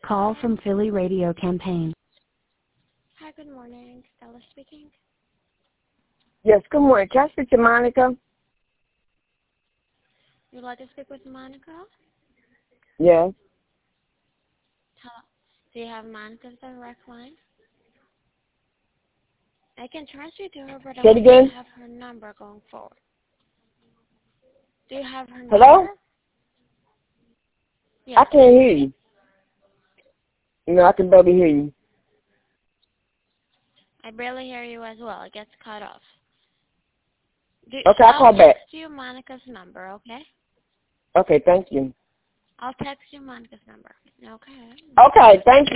call from Philly Radio Campaign. Hi, good morning. Stella speaking. Yes, good morning. Can I speak to Monica? You'd like to speak with Monica? Yes. Do you have Monica's direct line? I can transfer you to her, but I Say it again? don't have her number going forward. Do you have her Hello? number? Yes. I can't hear you. No, I can barely hear you. I barely hear you as well. It gets cut off. Okay, I'll call back. I'll text you Monica's number, okay? Okay, thank you. I'll text you Monica's number. Okay. Okay, thank you.